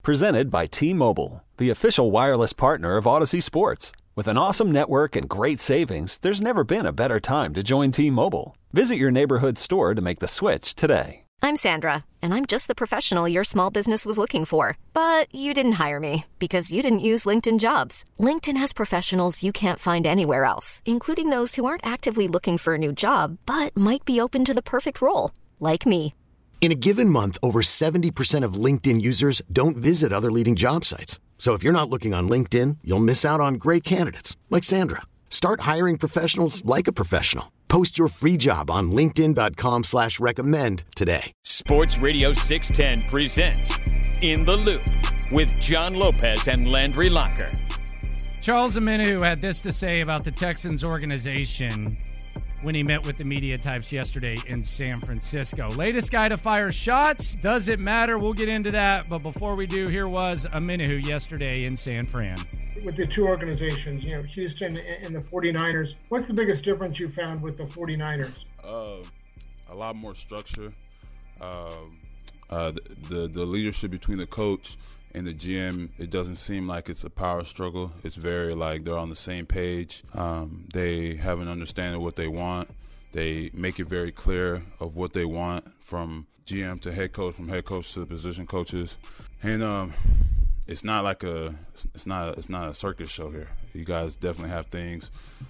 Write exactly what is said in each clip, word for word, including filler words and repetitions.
Presented by T-Mobile, the official wireless partner of Odyssey Sports. With an awesome network and great savings, there's never been a better time to join T-Mobile. Visit your neighborhood store to make the switch today. I'm Sandra, and I'm just the professional your small business was looking for. But you didn't hire me because you didn't use LinkedIn Jobs. LinkedIn has professionals you can't find anywhere else, including those who aren't actively looking for a new job, but might be open to the perfect role, like me. In a given month, over seventy percent of LinkedIn users don't visit other leading job sites. So if you're not looking on LinkedIn, you'll miss out on great candidates like Sandra. Start hiring professionals like a professional. Post your free job on linkedin.com slash recommend today. Sports Radio six ten presents In the Loop with John Lopez and Landry Locker. Charles Omenihu had this to say about the Texans organization when he met with the media types yesterday in San Francisco. Latest guy to fire shots. Does it matter? We'll get into that. But before we do, here was Omenihu yesterday in San Fran. With the two organizations, you know, Houston and the 49ers, what's the biggest difference you found with the 49ers? Uh, a lot more structure. Uh, uh, the, the the leadership between the coach and the G M, it doesn't seem like it's a power struggle. It's very like they're on the same page. Um, they have an understanding of what they want. They make it very clear of what they want from G M to head coach, from head coach to the position coaches. And um, it's not like a it's not it's not a circus show here. You guys definitely have things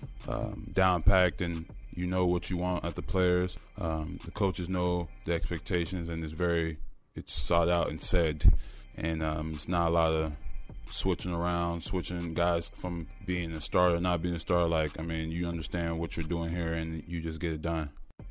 um, down packed, and you know what you want at the players. Um, the coaches know the expectations, and it's very it's sought out and said. And um, it's not a lot of switching around, switching guys from being a starter, not being a starter. Like, I mean, you understand what you're doing here, and you just get it done.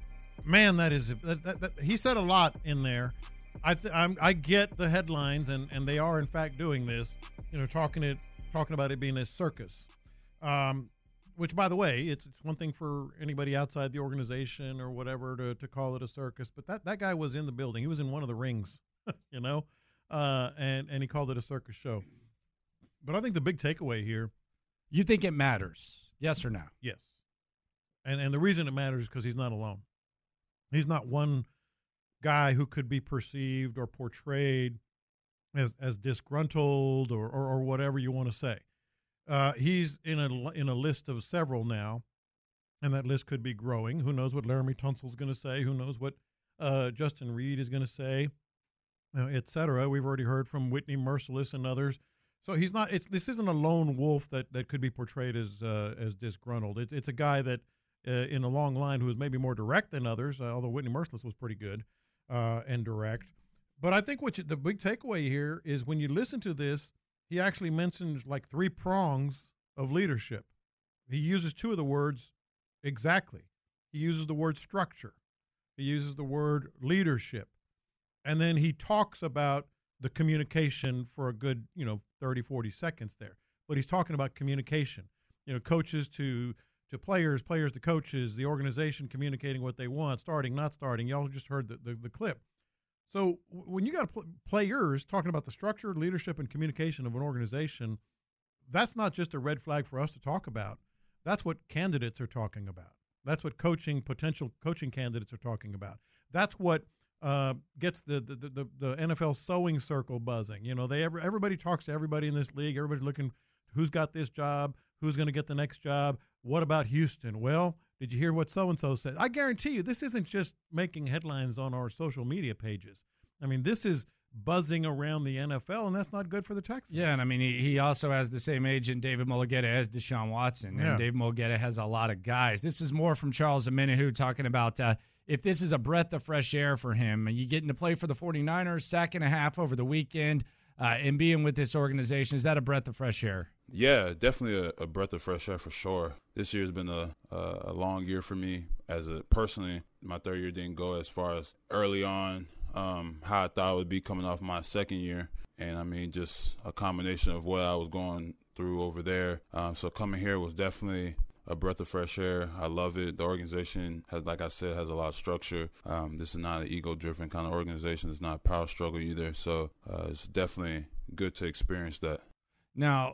Man, that is that, that, that, he said a lot in there. I th- I'm, I get the headlines, and, and they are in fact doing this. You know, talking it talking about it being a circus. Um, which, by the way, it's it's one thing for anybody outside the organization or whatever to to call it a circus, but that that guy was in the building. He was in one of the rings. You know. Uh, and, and he called it a circus show. But I think the big takeaway here. You think it matters, yes or no? Yes. And and the reason it matters is because he's not alone. He's not one guy who could be perceived or portrayed as, as disgruntled or, or, or whatever you want to say. Uh, he's in a, in a list of several now, and that list could be growing. Who knows what Laramie Tunsil's going to say? Who knows what uh, Justin Reed is going to say? Uh, et cetera. We've already heard from Whitney Merciless and others. So he's not. It's this isn't a lone wolf that, that could be portrayed as uh, as disgruntled. It's it's a guy that uh, in a long line who is maybe more direct than others. Uh, although Whitney Merciless was pretty good uh, and direct. But I think what you, the big takeaway here is when you listen to this, he actually mentions like three prongs of leadership. He uses two of the words exactly. He uses the word structure. He uses the word leadership. And then he talks about the communication for a good, you know, thirty, forty seconds there. But he's talking about communication, you know, coaches to to players, players to coaches, the organization communicating what they want, starting, not starting. Y'all just heard the, the, the clip. So when you got pl- players talking about the structure, leadership, and communication of an organization, that's not just a red flag for us to talk about. That's what candidates are talking about. That's what coaching, potential coaching candidates are talking about. That's what Uh, gets the, the, the, the N F L sewing circle buzzing. You know, they every, everybody talks to everybody in this league. Everybody's looking who's got this job, who's going to get the next job. What about Houston? Well, did you hear what so-and-so said? I guarantee you this isn't just making headlines on our social media pages. I mean, this is buzzing around the N F L, and that's not good for the Texans. Yeah, and I mean, he, he also has the same agent, David Mulugeta, as Deshaun Watson. And yeah. David Mulugeta has a lot of guys. This is more from Charles Omenihu talking about uh, if this is a breath of fresh air for him, and you getting to play for the 49ers, sack and a half over the weekend, uh, and being with this organization, is that a breath of fresh air? Yeah, definitely a, a breath of fresh air for sure. This year's been a, a, a long year for me. As a personally, my third year didn't go as far as early on um, how I thought it would be coming off my second year. And, I mean, just a combination of what I was going through over there. Um, so coming here was definitely a breath of fresh air. I love it. The organization has, like I said, has a lot of structure. Um, this is not an ego-driven kind of organization. It's not a power struggle either. So uh, it's definitely good to experience that. Now,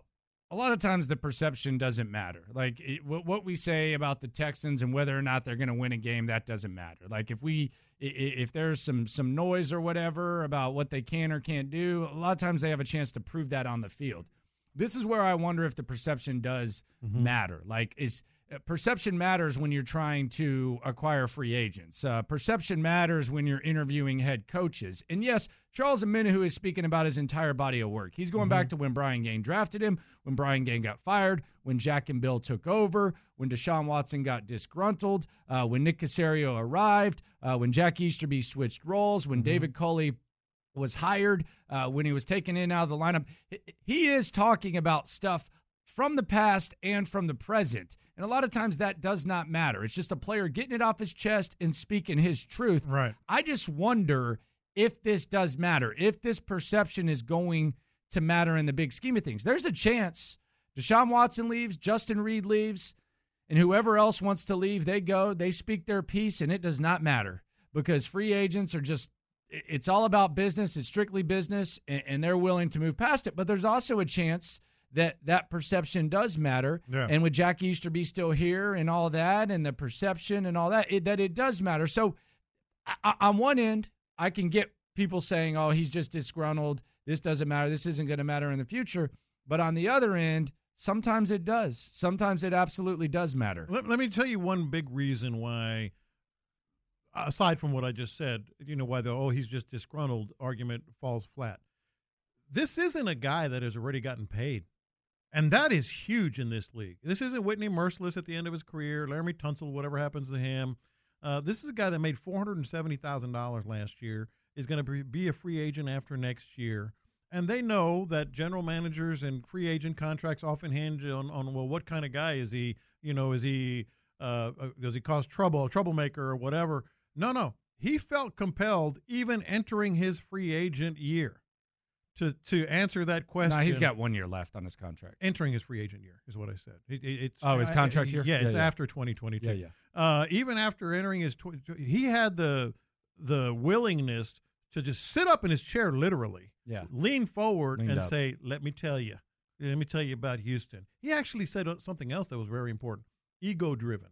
a lot of times the perception doesn't matter. Like it, what, what we say about the Texans and whether or not they're going to win a game, that doesn't matter. Like if we, if there's some some noise or whatever about what they can or can't do, a lot of times they have a chance to prove that on the field. This is where I wonder if the perception does mm-hmm. matter. Like is perception matters when you're trying to acquire free agents. Uh, perception matters when you're interviewing head coaches. And yes, Charles Omenihu is speaking about his entire body of work. He's going mm-hmm. back to when Brian Gaine drafted him, when Brian Gaine got fired, when Jack and Bill took over, when Deshaun Watson got disgruntled, uh, when Nick Caserio arrived, uh, when Jack Easterby switched roles, when mm-hmm. David Culley was hired, uh, when he was taken in out of the lineup. He is talking about stuff from the past and from the present. And a lot of times that does not matter. It's just a player getting it off his chest and speaking his truth. Right. I just wonder if this does matter, if this perception is going to matter in the big scheme of things. There's a chance Deshaun Watson leaves, Justin Reed leaves, and whoever else wants to leave, they go, they speak their piece, and it does not matter because free agents are just, it's all about business. It's strictly business, and, and they're willing to move past it. But there's also a chance that that perception does matter. Yeah. And with Jack Easterby still here and all that and the perception and all that, it, that it does matter. So I, on one end, I can get people saying, oh, he's just disgruntled. This doesn't matter. This isn't going to matter in the future. But on the other end, sometimes it does. Sometimes it absolutely does matter. Let, let me tell you one big reason why, aside from what I just said, you know, why the, oh, he's just disgruntled argument falls flat. This isn't a guy that has already gotten paid. And that is huge in this league. This isn't Whitney Merciless at the end of his career, Laramie Tunsil, whatever happens to him. Uh, this is a guy that made four hundred seventy thousand dollars last year, is going to be a free agent after next year. And they know that general managers and free agent contracts often hinge on, on well, what kind of guy is he? You know, is he, uh, does he cause trouble, a troublemaker or whatever? No, no. He felt compelled, even entering his free agent year, To to answer that question. No, he's got one year left on his contract. Entering his free agent year is what I said. It, it, it's, oh, his contract I, year? Yeah, it's yeah, yeah. after twenty twenty-two. Yeah, yeah. Uh, even after entering his tw- – he had the the willingness to just sit up in his chair literally, yeah. lean forward Leaned and up. say, let me tell you. Let me tell you about Houston. He actually said something else that was very important, ego-driven.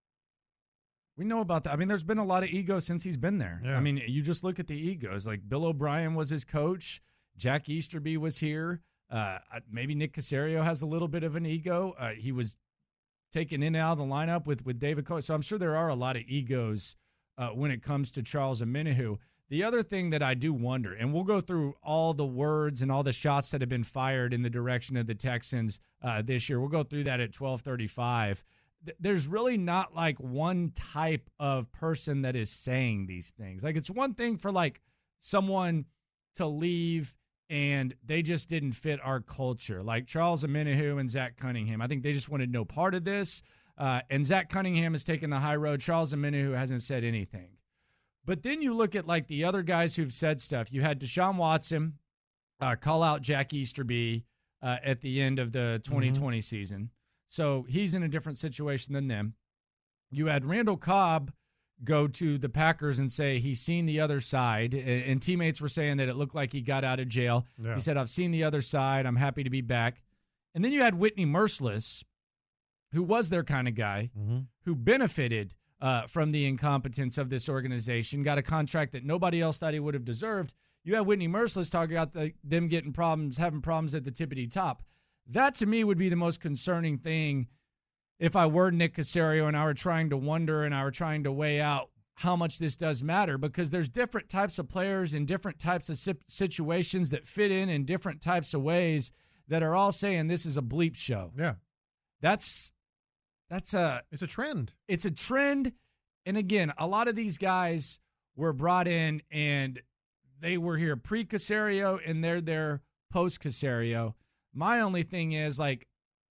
We know about that. I mean, there's been a lot of ego since he's been there. Yeah. I mean, you just look at the egos. Like Bill O'Brien was his coach. Jack Easterby was here. Uh, maybe Nick Caserio has a little bit of an ego. Uh, he was taken in and out of the lineup with, with David Culley. So I'm sure there are a lot of egos uh, when it comes to Charles Omenihu. The other thing that I do wonder, and we'll go through all the words and all the shots that have been fired in the direction of the Texans uh, this year. We'll go through that at twelve thirty-five. There's really not like one type of person that is saying these things. Like it's one thing for like someone to leave and they just didn't fit our culture. Like Charles Omenihu and Zach Cunningham. I think they just wanted no part of this. Uh, and Zach Cunningham has taken the high road. Charles Omenihu hasn't said anything. But then you look at like the other guys who've said stuff. You had Deshaun Watson uh, call out Jack Easterby uh, at the end of the twenty twenty mm-hmm. season. So he's in a different situation than them. You had Randall Cobb go to the Packers and say he's seen the other side, and teammates were saying that it looked like he got out of jail. Yeah. He said, I've seen the other side. I'm happy to be back. And then you had Whitney Merciless, who was their kind of guy, mm-hmm. who benefited uh, from the incompetence of this organization, got a contract that nobody else thought he would have deserved. You have Whitney Merciless talking about the, them getting problems, having problems at the tippity top. That, to me, would be the most concerning thing if I were Nick Caserio and I were trying to wonder and I were trying to weigh out how much this does matter, because there's different types of players in different types of situations that fit in in different types of ways that are all saying this is a bleep show. Yeah. That's that's a it's a trend. It's a trend. And again, a lot of these guys were brought in and they were here pre-Caserio and they're there post-Caserio. My only thing is, like,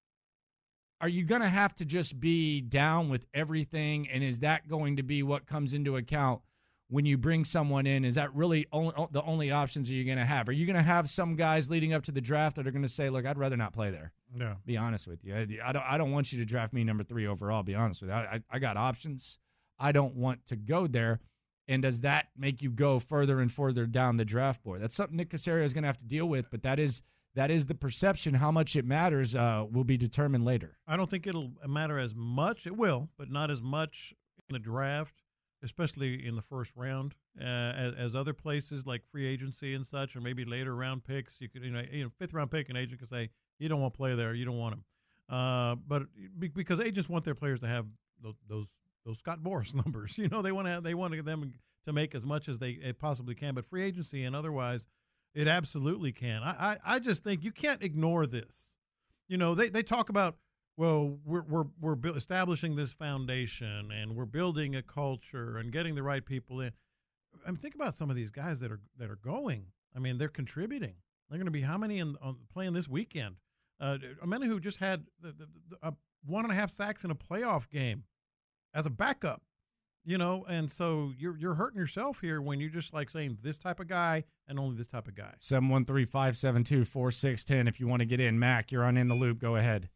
are you going to have to just be down with everything, and is that going to be what comes into account when you bring someone in? Is that really only, the only options are you going to have? Are you going to have some guys leading up to the draft that are going to say, look, I'd rather not play there? Yeah. Be honest with you. I, I don't I don't want you to draft me number three overall, be honest with you. I, I, I got options. I don't want to go there. And does that make you go further and further down the draft board? That's something Nick Caserio is going to have to deal with, but that is – that is the perception. How much it matters uh, will be determined later. I don't think it'll matter as much. It will, but not as much in the draft, especially in the first round, uh, as, as other places like free agency and such, or maybe later round picks. You could, you know, you know fifth round pick, an agent could say, you don't want to play there, you don't want him. Uh, but be, because agents want their players to have those those, those Scott Boras numbers, you know, they want to have, they want them to make as much as they possibly can. But free agency and otherwise, it absolutely can. I, I, I just think you can't ignore this. You know, they, they talk about, well, we're we're we're establishing this foundation and we're building a culture and getting the right people in. I mean, think about some of these guys that are that are going. I mean, they're contributing. They're going to be how many in on, playing this weekend? Uh, Omenihu just had the, the, the, a one and a half sacks in a playoff game as a backup. You know, and so you're you're hurting yourself here when you're just like saying this type of guy and only this type of guy. seven one three, five seven two, four six one zero if you want to get in. Mac, you're on In the Loop. Go ahead.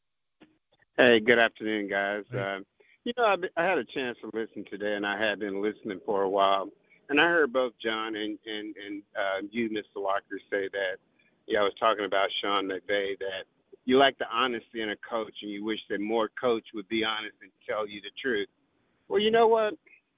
Hey, good afternoon, guys. Hey. Uh, you know, I, I had a chance to listen today, and I had been listening for a while. And I heard both John and, and, and uh, you, Mister Locker, say that, yeah, I was talking about Sean McVay, that you like the honesty in a coach and you wish that more coach would be honest and tell you the truth. Well, you know what?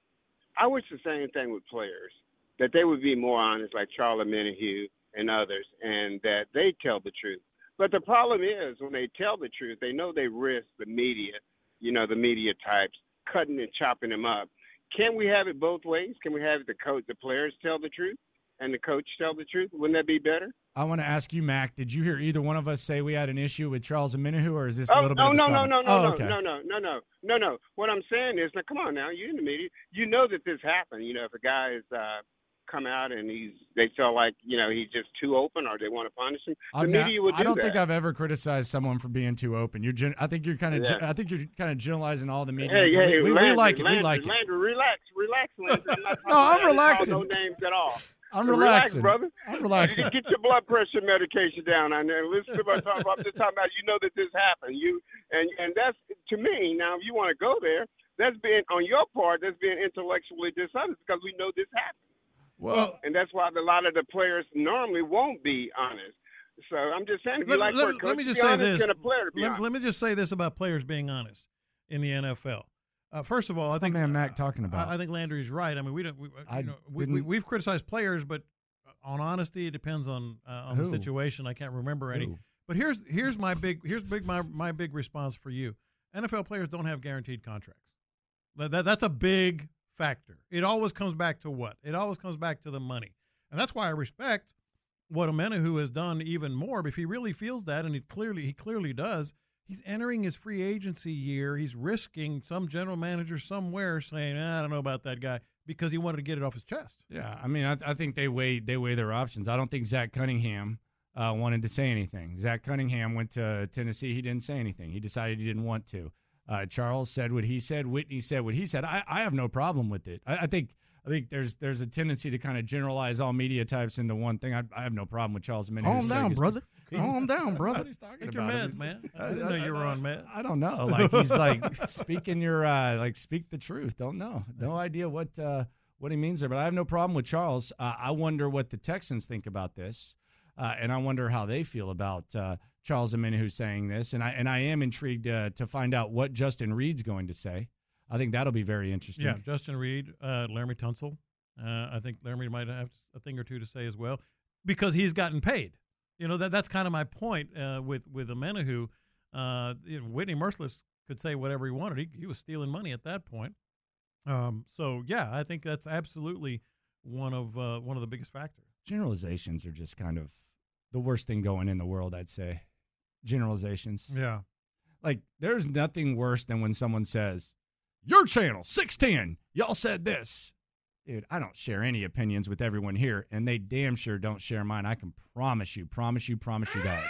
I wish the same thing with players, that they would be more honest, like Charlie Omenihu and others, and that they tell the truth. But the problem is when they tell the truth, they know they risk the media, you know, the media types, cutting and chopping them up. Can we have it both ways? Can we have the coach, the players tell the truth and the coach tell the truth? Wouldn't that be better? I want to ask you, Mac, did you hear either one of us say we had an issue with Charles Omenihu, or is this oh, a little bit oh, of a no, straw no, man? no, no, oh, no, okay. no, no, no, no, no, no. What I'm saying is, now, come on now, you're in the media. You know that this happened. You know, if a guy is uh, come out and he's they feel like, you know, he's just too open or they want to punish him, the I've media not, would do I don't that. think I've ever criticized someone for being too open. You're, gen- I think you're kind of, Yeah. I think you're kind of generalizing all the media. Hey, hey, we, we, Landry, we like it. Landry, we like Landry, relax, relax, Landry. I'm not No, I'm talking about relaxing. No names at all. I'm Relax, relaxing, brother. I'm relaxing. Get your blood pressure medication down on there. Listen to what I'm talking about. I'm just talking about, you know that this happened. You and and that's, to me, now if you want to go there, that's being, on your part, that's being intellectually dishonest because we know this happened. Well, And that's why a lot of the players normally won't be honest. So I'm just saying, if you let, like let, for a coach let me to just be say honest, this. then a player to be Let, honest. let me just say this about players being honest in the N F L. Uh, first of all, What's I think my man Mac talking about? I, I think Landry's right. I mean, we don't. We, I you know, we, didn't- we, we've criticized players, but on honesty, it depends on uh, on Who? the situation. I can't remember any. Who? But here's here's my big here's big my my big response for you. N F L players don't have guaranteed contracts. That, that that's a big factor. It always comes back to what? It always comes back to the money, and that's why I respect what Omenihu has done even more. If he really feels that, and he clearly he clearly does. He's entering his free agency year. He's risking some general manager somewhere saying, ah, I don't know about that guy, because he wanted to get it off his chest. Yeah, I mean, I, I think they weigh they weigh their options. I don't think Zach Cunningham uh, wanted to say anything. Zach Cunningham went to Tennessee. He didn't say anything. He decided he didn't want to. Uh, Charles said what he said. Whitney said what he said. I, I have no problem with it. I, I think I think there's there's a tendency to kind of generalize all media types into one thing. I, I have no problem with Charles Omenihu. Calm down, brother. He- Calm down, brother. What he's talking Take your about. meds, man. I didn't know you were on meds. I don't know. Like he's like speaking your uh, like speak the truth. Don't know. No idea what uh, what he means there. But I have no problem with Charles. Uh, I wonder what the Texans think about this, uh, and I wonder how they feel about uh, Charles Omenihu saying this. And I and I am intrigued uh, to find out what Justin Reed's going to say. I think that'll be very interesting. Yeah, Justin Reed, uh, Laramie Tunsil. Uh, I think Laramie might have a thing or two to say as well, because he's gotten paid. You know, that that's kind of my point uh, with with Omenihu. Uh, you know, Whitney Merciless could say whatever he wanted. He, he was stealing money at that point. Um, so yeah, I think that's absolutely one of uh, one of the biggest factors. Generalizations are just kind of the worst thing going in the world, I'd say. Generalizations. Yeah. Like, there's nothing worse than when someone says, your channel, six ten, y'all said this. Dude, I don't share any opinions with everyone here, and they damn sure don't share mine. I can promise you, promise you, promise you that.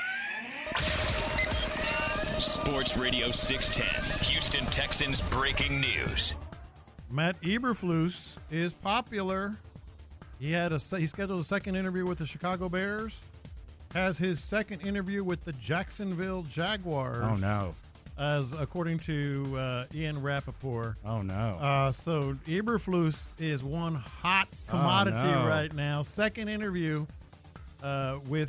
Sports Radio six ten, Houston Texans breaking news. Matt Eberflus is popular. He had a he scheduled a second interview with the Chicago Bears. Has his second interview with the Jacksonville Jaguars. Oh, no. As according to uh, Ian Rappaport. Oh, no. Uh, so Eberflus is one hot commodity Oh, no. right now. Second interview uh, with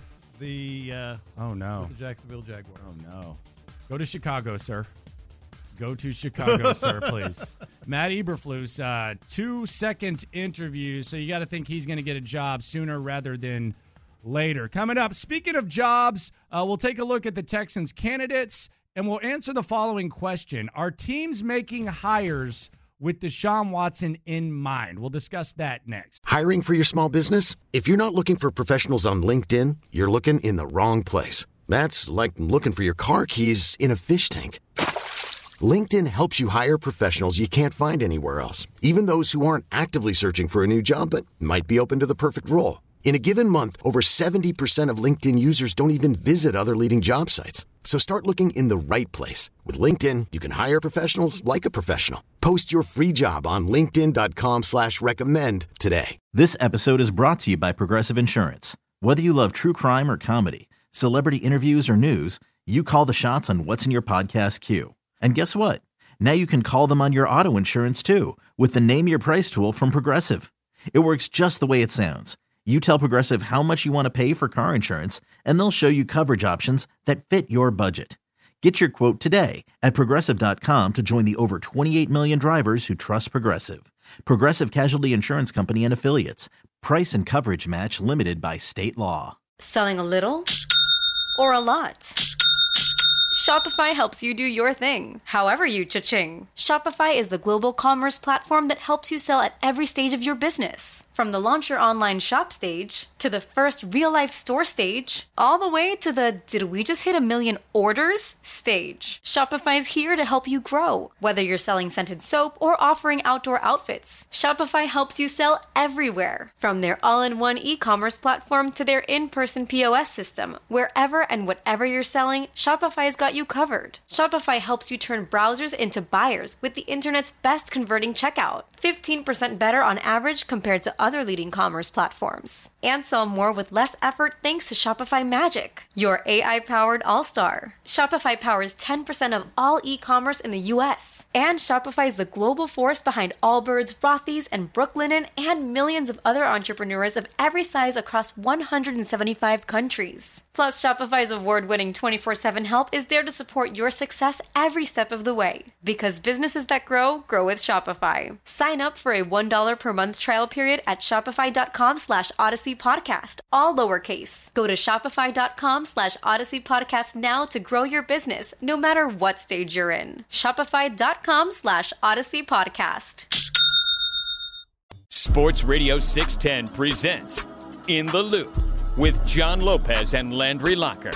the uh, oh no with the Jacksonville Jaguars. Oh no, go to Chicago, sir. Go to Chicago, sir, please. Matt Eberflus, uh, two-second interview, so you got to think he's going to get a job sooner rather than later. Coming up, speaking of jobs, uh, we'll take a look at the Texans' candidates, and we'll answer the following question. Are teams making hires with Deshaun Watson in mind? We'll discuss that next. Hiring for your small business? If you're not looking for professionals on LinkedIn, you're looking in the wrong place. That's like looking for your car keys in a fish tank. LinkedIn helps you hire professionals you can't find anywhere else, even those who aren't actively searching for a new job but might be open to the perfect role. In a given month, over seventy percent of LinkedIn users don't even visit other leading job sites. So start looking in the right place. With LinkedIn, you can hire professionals like a professional. Post your free job on linkedin dot com slash recommend today. This episode is brought to you by Progressive Insurance. Whether you love true crime or comedy, celebrity interviews or news, you call the shots on what's in your podcast queue. And guess what? Now you can call them on your auto insurance too with the Name Your Price tool from Progressive. It works just the way it sounds. You tell Progressive how much you want to pay for car insurance, and they'll show you coverage options that fit your budget. Get your quote today at Progressive dot com to join the over twenty-eight million drivers who trust Progressive. Progressive Casualty Insurance Company and Affiliates. Price and coverage match limited by state law. Selling a little or a lot? Shopify helps you do your thing, however you cha-ching. Shopify is the global commerce platform that helps you sell at every stage of your business. From the launch your online shop stage, to the first real-life store stage, all the way to the did we just hit a million orders stage. Shopify is here to help you grow. Whether you're selling scented soap or offering outdoor outfits, Shopify helps you sell everywhere. From their all-in-one e-commerce platform to their in-person P O S system, wherever and whatever you're selling, Shopify's got you covered. Shopify helps you turn browsers into buyers with the internet's best converting checkout. fifteen percent better on average compared to other leading commerce platforms. And sell more with less effort thanks to Shopify Magic, your A I-powered all-star. Shopify powers ten percent of all e-commerce in the U S. And Shopify is the global force behind Allbirds, Rothy's, and Brooklinen, and millions of other entrepreneurs of every size across one hundred seventy-five countries. Plus, Shopify's award-winning twenty-four seven help is there to support your success every step of the way. Because businesses that grow, grow with Shopify. Sign up for a one dollar per month trial period at shopify.com slash Odyssey Podcast, all lowercase. Go to shopify.com slash Odyssey Podcast now to grow your business, no matter what stage you're in. Shopify.com slash Odyssey Podcast. Sports Radio six ten presents In the Loop with John Lopez and Landry Locker.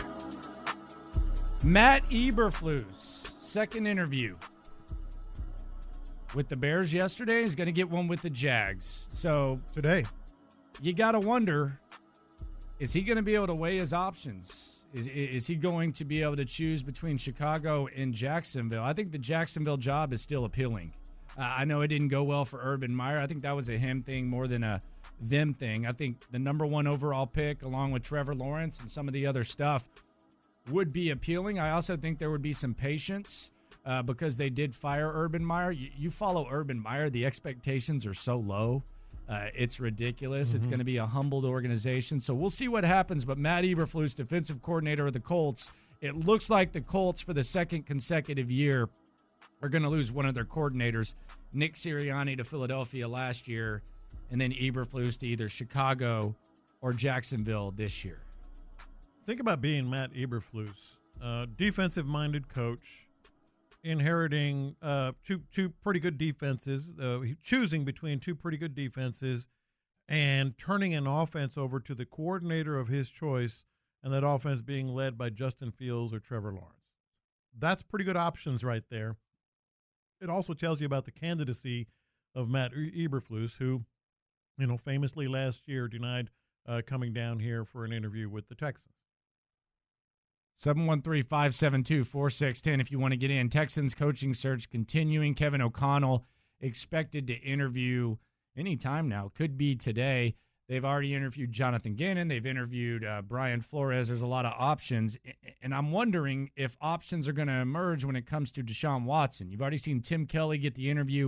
Matt Eberflus, second interview with the Bears yesterday. He's going to get one with the Jags. So today, you got to wonder, is he going to be able to weigh his options? Is, is he going to be able to choose between Chicago and Jacksonville? I think the Jacksonville job is still appealing. Uh, I know it didn't go well for Urban Meyer. I think that was a him thing more than a them thing. I think the number one overall pick, along with Trevor Lawrence and some of the other stuff, would be appealing. I also think there would be some patience uh, because they did fire Urban Meyer. You, you follow Urban Meyer, the expectations are so low. Uh, it's ridiculous. Mm-hmm. It's going to be a humbled organization. So we'll see what happens. But Matt Eberflus, defensive coordinator of the Colts, it looks like the Colts for the second consecutive year are going to lose one of their coordinators, Nick Sirianni to Philadelphia last year, and then Eberflus to either Chicago or Jacksonville this year. Think about being Matt Eberflus, uh, defensive-minded coach, inheriting uh, two two pretty good defenses, uh, choosing between two pretty good defenses, and turning an offense over to the coordinator of his choice, and that offense being led by Justin Fields or Trevor Lawrence. That's pretty good options right there. It also tells you about the candidacy of Matt Eberflus, who, you know, famously last year denied uh, coming down here for an interview with the Texans. seven one three, five seven two, four six one zero if you want to get in. Texans coaching search continuing. Kevin O'Connell expected to interview anytime now. Could be today. They've already interviewed Jonathan Gannon. They've interviewed uh, Brian Flores. There's a lot of options. And I'm wondering if options are going to emerge when it comes to Deshaun Watson. You've already seen Tim Kelly get the interview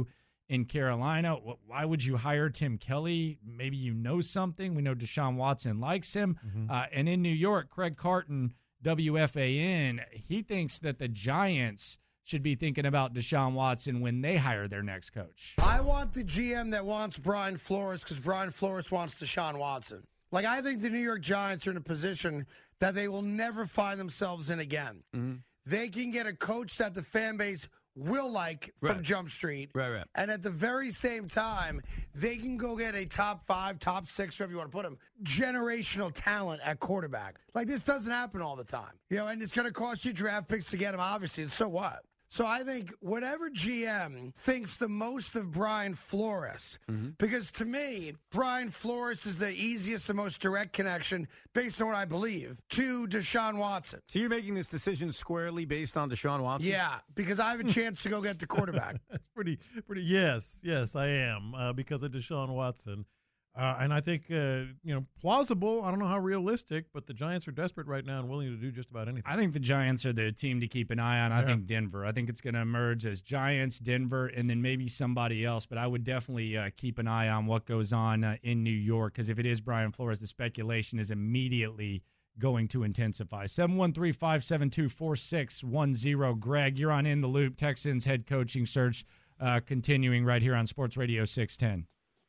in Carolina. Why would you hire Tim Kelly? Maybe you know something. We know Deshaun Watson likes him. Mm-hmm. Uh, and in New York, Craig Carton, W F A N, he thinks that the Giants should be thinking about Deshaun Watson when they hire their next coach. I want the G M that wants Brian Flores because Brian Flores wants Deshaun Watson. Like, I think the New York Giants are in a position that they will never find themselves in again. Mm-hmm. They can get a coach that the fan base will like from right. Jump Street. Right, right. And at the very same time, they can go get a top five, top six, wherever you want to put them, generational talent at quarterback. Like, this doesn't happen all the time. You know, and it's going to cost you draft picks to get them, obviously, and so what? So I think whatever G M thinks the most of Brian Flores, mm-hmm. because to me, Brian Flores is the easiest and most direct connection, based on what I believe, to Deshaun Watson. So you're making this decision squarely based on Deshaun Watson? Yeah, because I have a chance to go get the quarterback. That's pretty, pretty. Yes, yes, I am, uh, because of Deshaun Watson. Uh, and I think, uh, you know, plausible. I don't know how realistic, but the Giants are desperate right now and willing to do just about anything. I think the Giants are the team to keep an eye on. I yeah. think Denver. I think it's going to emerge as Giants, Denver, and then maybe somebody else. But I would definitely uh, keep an eye on what goes on uh, in New York, because if it is Brian Flores, the speculation is immediately going to intensify. seven one three, five seven two, four six one zero. Greg, you're on In the Loop. Texans head coaching search uh, continuing right here on Sports Radio six ten.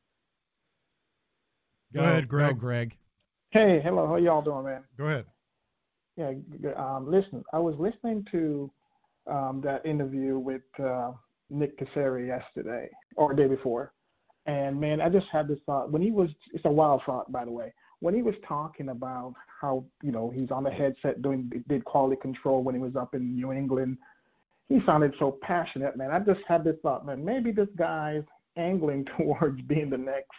Go, go ahead, Greg. Go, Greg. Hey, hello. How y'all doing, man? Go ahead. Yeah, um, listen, I was listening to um, that interview with uh, Nick Caserio yesterday, or the day before, and, man, I just had this thought. When he was – it's a wild thought, by the way. When he was talking about how, you know, he's on the headset doing did quality control when he was up in New England, he sounded so passionate, man. I just had this thought, man, maybe this guy's angling towards being the next –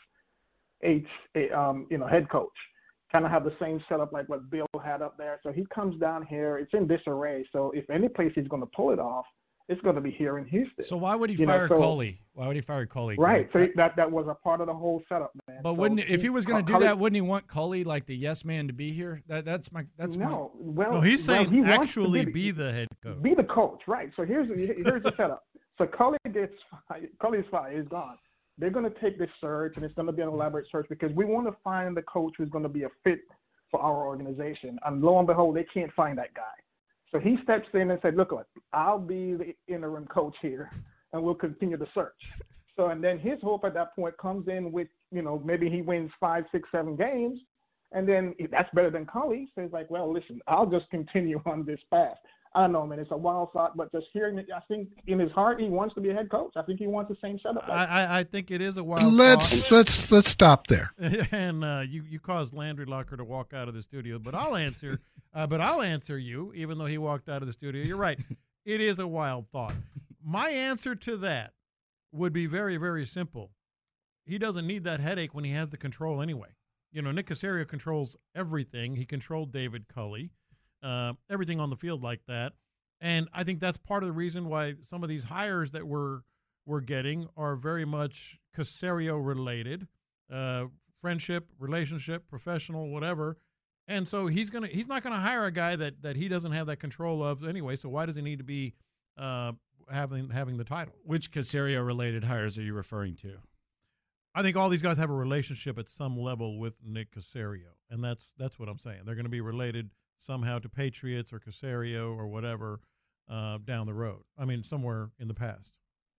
H, um, you know, head coach, kind of have the same setup like what Bill had up there. So he comes down here. It's in disarray. So if any place he's going to pull it off, it's going to be here in Houston. So why would he you fire know, so, Coley? Why would he fire Coley? Right. So that that was a part of the whole setup, man. But so wouldn't if he was going to do Coley, that, wouldn't he want Coley like the yes man to be here? That that's my that's no. my. Well, no, he's saying well, he actually be, be the head coach. Be the coach, right? So here's here's the setup. So Coley gets fired. Coley's fired. He's gone. They're going to take this search, and it's going to be an elaborate search because we want to find the coach who's going to be a fit for our organization. And lo and behold, they can't find that guy. So he steps in and said, look, I'll be the interim coach here, and we'll continue the search. So, and then his hope at that point comes in with, you know, maybe he wins five, six, seven games, and then if that's better than Coley. So he's like, well, listen, I'll just continue on this path. I don't know, man. It's a wild thought, but just hearing it, I think in his heart he wants to be a head coach. I think he wants the same setup. I, I, I think it is a wild let's, thought. Let's let's stop there. And uh, you you caused Landry Locker to walk out of the studio, but I'll answer. uh, but I'll answer you, even though he walked out of the studio. You're right. It is a wild thought. My answer to that would be very very simple. He doesn't need that headache when he has the control anyway. You know, Nick Caserio controls everything. He controlled David Culley. Uh, everything on the field like that. And I think that's part of the reason why some of these hires that we're, we're getting are very much Caserio related, uh, friendship, relationship, professional, whatever. And so he's gonna he's not gonna hire a guy that, that he doesn't have that control of anyway. So why does he need to be uh, having having the title? Which Caserio related hires are you referring to? I think all these guys have a relationship at some level with Nick Caserio, and that's that's what I'm saying. They're going to be related somehow to Patriots or Caserio or whatever uh, down the road. I mean, somewhere in the past.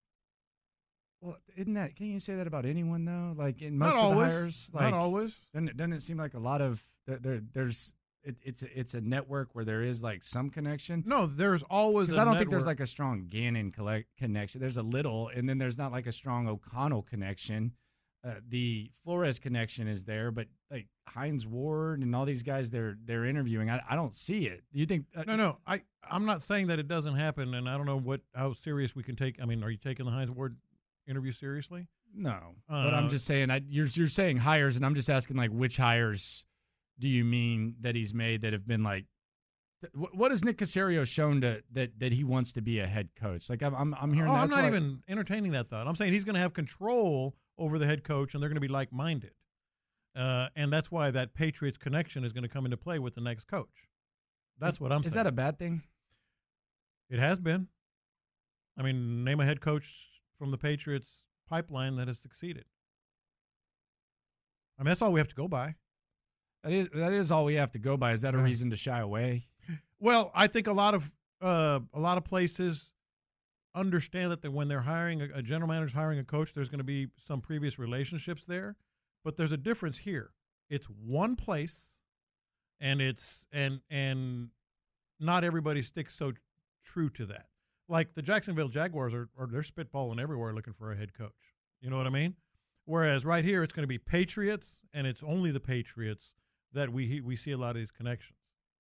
Well, isn't that? Can you say that about anyone though? Like in most Not of always. the hires, like, not always. Doesn't it, doesn't it seem like a lot of there? there there's it, it's a, it's a network where there is like some connection. No, there's always. Because I don't network. think there's like a strong Gannon collect, connection. There's a little, and then there's not like a strong O'Connell connection. Uh, the Flores connection is there, but like Hines Ward and all these guys they're they're interviewing, I, I don't see it. Do you think? Uh, no, no. I I'm not saying that it doesn't happen, and I don't know what how serious we can take. I mean, are you taking the Hines Ward interview seriously? No, uh, but I'm just saying. I, you're you're saying hires, and I'm just asking like which hires do you mean that he's made that have been like? What, what has Nick Caserio shown to that that he wants to be a head coach? Like I'm I'm, I'm hearing. Oh, that's I'm not why, even entertaining that thought. I'm saying he's going to have control over the head coach, and they're going to be like-minded. Uh, and that's why that Patriots connection is going to come into play with the next coach. That's is, what I'm is saying. Is that a bad thing? It has been. I mean, name a head coach from the Patriots pipeline that has succeeded. I mean, that's all we have to go by. That is that is all we have to go by. Is that a Yeah. reason to shy away? Well, I think a lot of uh, a lot of places understand that, that when they're hiring a, a general manager, hiring a coach, there's going to be some previous relationships there. But there's a difference here. It's one place, and it's and and not everybody sticks so true to that. Like the Jacksonville Jaguars are, are they're spitballing everywhere looking for a head coach. You know what I mean? Whereas right here, it's going to be Patriots, and it's only the Patriots that we we see a lot of these connections.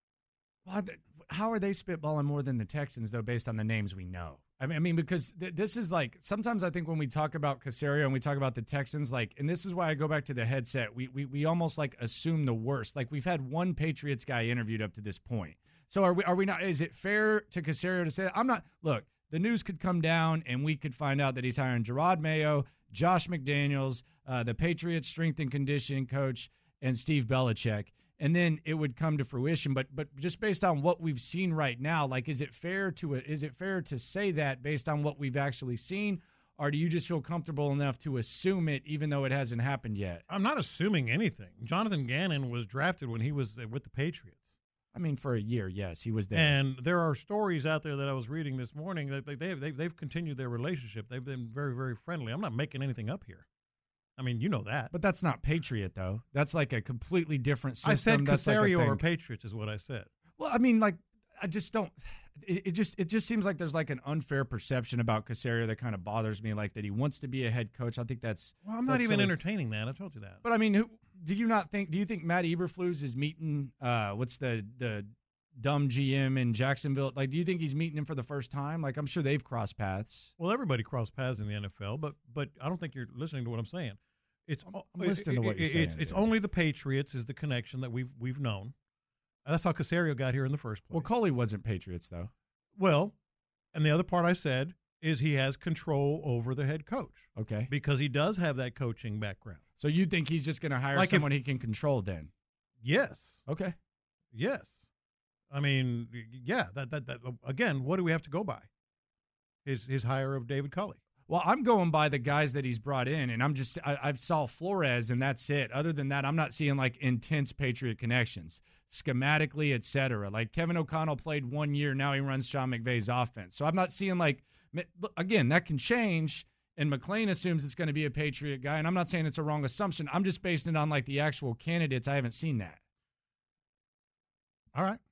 Well, how are they spitballing more than the Texans, though, based on the names we know? I mean, I mean, because th- this is like, sometimes I think when we talk about Caserio and we talk about the Texans, like, and this is why I go back to the headset, we we we almost like assume the worst. Like, we've had one Patriots guy interviewed up to this point. So are we are we not, is it fair to Caserio to say, I'm not, look, the news could come down and we could find out that he's hiring Gerard Mayo, Josh McDaniels, uh, the Patriots strength and conditioning coach, and Steve Belichick. And then it would come to fruition, but but just based on what we've seen right now, like, is it fair to is it fair to say that based on what we've actually seen, or do you just feel comfortable enough to assume it, even though it hasn't happened yet? I'm not assuming anything. Jonathan Gannon was drafted when he was with the Patriots. I mean, for a year, yes, he was there. And there are stories out there that I was reading this morning that they they've they've, they've continued their relationship. They've been very very friendly. I'm not making anything up here. I mean, you know that. But that's not Patriot, though. That's like a completely different system. I said that's Caserio like or Patriots is what I said. Well, I mean, like, I just don't it, – it just it just seems like there's like an unfair perception about Caserio that kind of bothers me, like that he wants to be a head coach. I think that's – Well, I'm not even silly. entertaining that. I told you that. But, I mean, who, do you not think – do you think Matt Eberflus is meeting uh, – what's the the dumb G M in Jacksonville? Like, do you think he's meeting him for the first time? Like, I'm sure they've crossed paths. Well, everybody crossed paths in the N F L, but but I don't think you're listening to what I'm saying. It's I'm listening it, to what you're it, saying. It's, it's only the Patriots is the connection that we've we've known. That's how Caserio got here in the first place. Well, Coley wasn't Patriots, though. Well, and the other part I said is he has control over the head coach. Okay. Because he does have that coaching background. So you think he's just going to hire like someone if, he can control then? Yes. Okay. Yes. I mean, yeah, that, that that again, what do we have to go by? His his hire of David Culley. Well, I'm going by the guys that he's brought in, and I'm just I, I've saw Flores, and that's it. Other than that, I'm not seeing like intense Patriot connections, schematically, et cetera. Like Kevin O'Connell played one year, now he runs Sean McVay's offense. So I'm not seeing like again that can change. And McClain assumes it's going to be a Patriot guy, and I'm not saying it's a wrong assumption. I'm just basing it on like the actual candidates. I haven't seen that. All right.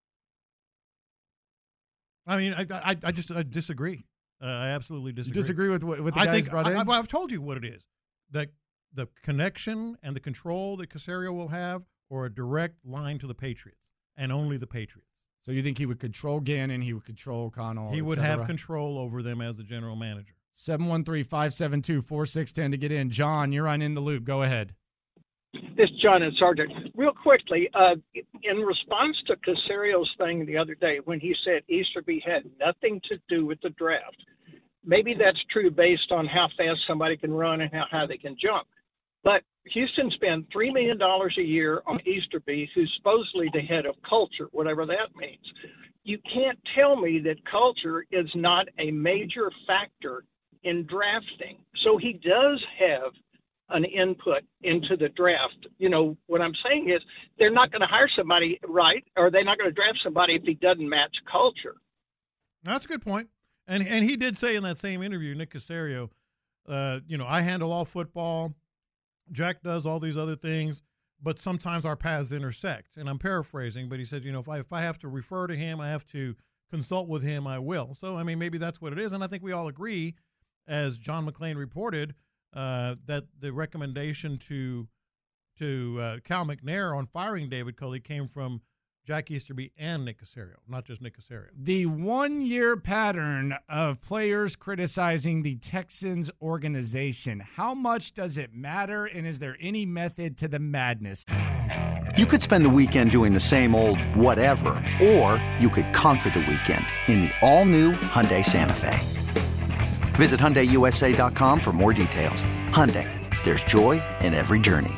I mean, I I, I just I disagree. Uh, I absolutely disagree. You disagree with what with the I guys think, brought in? I, I've told you what it is. That the connection and the control that Caserio will have, or a direct line to the Patriots, and only the Patriots. So you think he would control Gannon, he would control O'Connell? He would have control over them as the general manager. seven one three, five seven two, four six one zero to get in. John, you're on In the Loop. Go ahead. This is John and Sergeant. Real quickly, uh, in response to Caserio's thing the other day when he said Easterby had nothing to do with the draft, maybe that's true based on how fast somebody can run and how high they can jump. But Houston spent three million dollars a year on Easterby, who's supposedly the head of culture, whatever that means. You can't tell me that culture is not a major factor in drafting. So he does have an input into the draft. You know, what I'm saying is they're not going to hire somebody, right, or they're not going to draft somebody if he doesn't match culture. That's a good point. And and he did say in that same interview, Nick Caserio, uh, you know, I handle all football. Jack does all these other things, but sometimes our paths intersect. And I'm paraphrasing, but he said, you know, if I if I have to refer to him, I have to consult with him, I will. So, I mean, maybe that's what it is. And I think we all agree, as John McClain reported, Uh, that the recommendation to to uh, Cal McNair on firing David Culley came from Jack Easterby and Nick Caserio, not just Nick Caserio. The one-year pattern of players criticizing the Texans organization. How much does it matter, and is there any method to the madness? You could spend the weekend doing the same old whatever, or you could conquer the weekend in the all-new Hyundai Santa Fe. Visit Hyundai U S A dot com for more details. Hyundai, there's joy in every journey.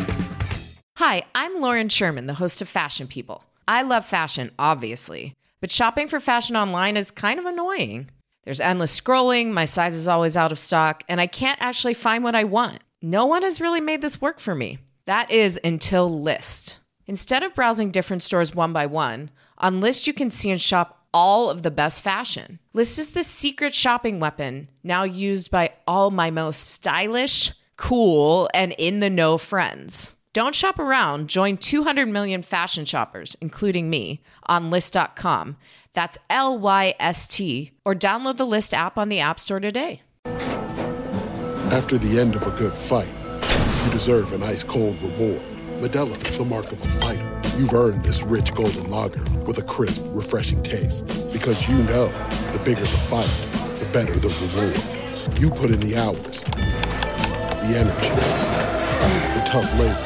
Hi, I'm Lauren Sherman, the host of Fashion People. I love fashion, obviously, but shopping for fashion online is kind of annoying. There's endless scrolling, my size is always out of stock, and I can't actually find what I want. No one has really made this work for me. That is until Lyst. Instead of browsing different stores one by one, on Lyst you can see and shop all of the best fashion. Lyst is the secret shopping weapon now used by all my most stylish, cool, and in-the-know friends. Don't shop around. Join two hundred million fashion shoppers, including me, on Lyst dot com. That's L Y S T, or download the Lyst app on the App Store today. After the end of a good fight, you deserve an ice-cold reward. Modelo is the mark of a fighter. You've earned this rich golden lager with a crisp, refreshing taste. Because you know, the bigger the fight, the better the reward. You put in the hours, the energy, the tough labor.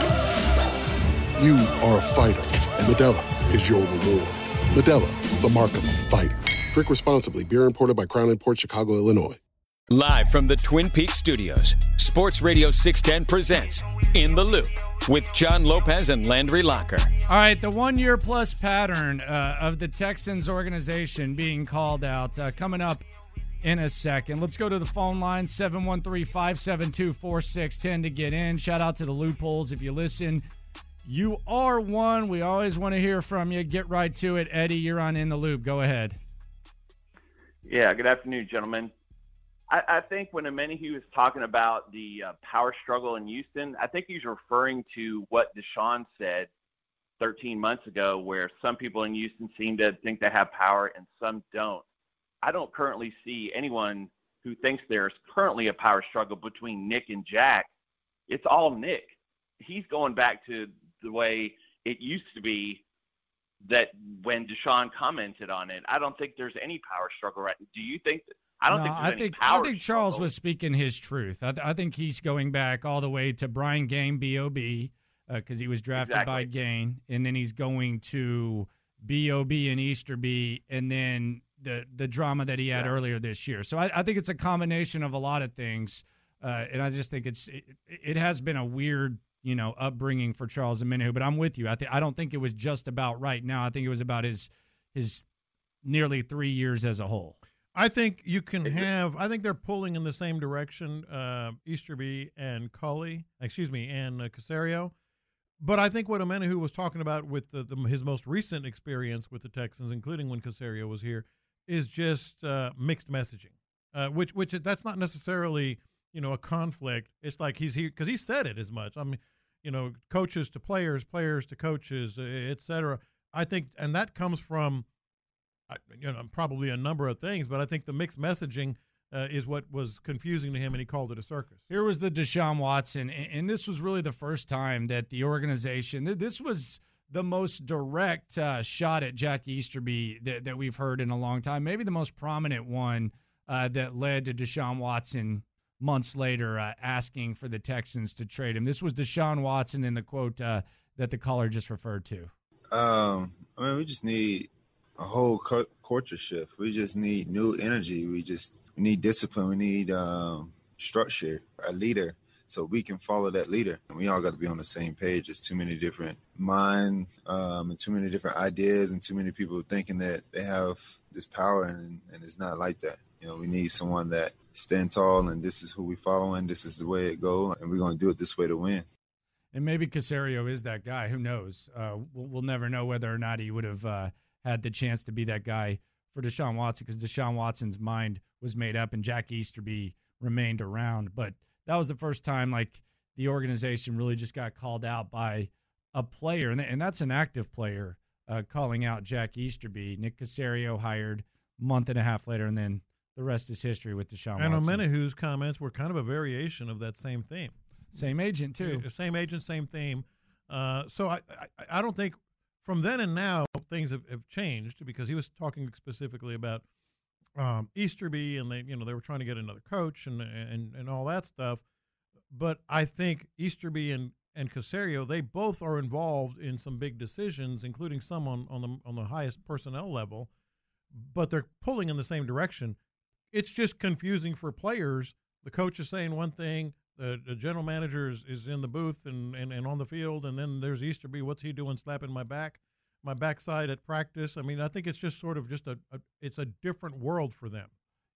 You are a fighter, and Modelo is your reward. Modelo, the mark of a fighter. Drink responsibly. Beer imported by Crown Imports, Chicago, Illinois. Live from the Twin Peaks studios, Sports Radio six ten presents In the Loop with John Lopez and Landry Locker. All right, the one-year plus pattern uh, of the Texans organization being called out uh, coming up in a second. Let's go to the phone line, seven one three, five seven two, four six one zero to get in. Shout out to the Loopholes if you listen. You are one. We always want to hear from you. Get right to it. Eddie, you're on In the Loop. Go ahead. Yeah, good afternoon, gentlemen. I, I think when Omenihu was talking about the uh, power struggle in Houston, I think he's referring to what Deshaun said thirteen months ago, where some people in Houston seem to think they have power and some don't. I don't currently see anyone who thinks there's currently a power struggle between Nick and Jack. It's all Nick. He's going back to the way it used to be that when Deshaun commented on it. I don't think there's any power struggle right now. Do you think that? I don't no, think there's I any think power I think Charles struggle. was speaking his truth. I, th- I think he's going back all the way to Brian Gain, B O B, because uh, he was drafted exactly. by Gain, and then he's going to B O B and Easterby, and then the the drama that he had yeah. earlier this year. So I, I think it's a combination of a lot of things, uh, and I just think it's it, it has been a weird, you know, upbringing for Charles Omenihu. But I'm with you. I th- I don't think it was just about right now. I think it was about his his nearly three years as a whole. I think you can have – I think they're pulling in the same direction, uh, Easterby and Culley, excuse me, and uh, Caserio. But I think what Omenihu was talking about with the, the, his most recent experience with the Texans, including when Caserio was here, is just uh, mixed messaging, uh, which which that's not necessarily, you know, a conflict. It's like he's here – because he said it as much. I mean, you know, coaches to players, players to coaches, et cetera. I think – and that comes from – you know, probably a number of things, but I think the mixed messaging uh, is what was confusing to him, and he called it a circus. Here was the Deshaun Watson, and this was really the first time that the organization, this was the most direct uh, shot at Jack Easterby that, that we've heard in a long time, maybe the most prominent one uh, that led to Deshaun Watson months later uh, asking for the Texans to trade him. This was Deshaun Watson in the quote uh, that the caller just referred to. Um, I mean, we just need a whole culture shift. We just need new energy. We just we need discipline. We need um, structure, a leader, so we can follow that leader. And we all got to be on the same page. There's too many different minds um, and too many different ideas and too many people thinking that they have this power, and, and it's not like that. You know, we need someone that stand tall, and this is who we following. This is the way it goes, and we're going to do it this way to win. And maybe Caserio is that guy. Who knows? Uh, we'll, we'll never know whether or not he would have uh, – had the chance to be that guy for Deshaun Watson, because Deshaun Watson's mind was made up and Jack Easterby remained around. But that was the first time like the organization really just got called out by a player, and, and that's an active player uh, calling out Jack Easterby. Nick Caserio hired a month and a half later, and then the rest is history with Deshaun and Watson. And Omenihu's comments were kind of a variation of that same theme. Same agent, too. Same agent, same theme. Uh, so I, I, I don't think – from then and now, things have, have changed, because he was talking specifically about um, Easterby, and they, you know, they were trying to get another coach and and, and all that stuff. But I think Easterby and, and Caserio, they both are involved in some big decisions, including some on, on the on the highest personnel level. But they're pulling in the same direction. It's just confusing for players. The coach is saying one thing. The, the general manager is, is in the booth and, and, and on the field, and then there's Easterby. What's he doing slapping my back, my backside at practice? I mean, I think it's just sort of just a, a it's a different world for them.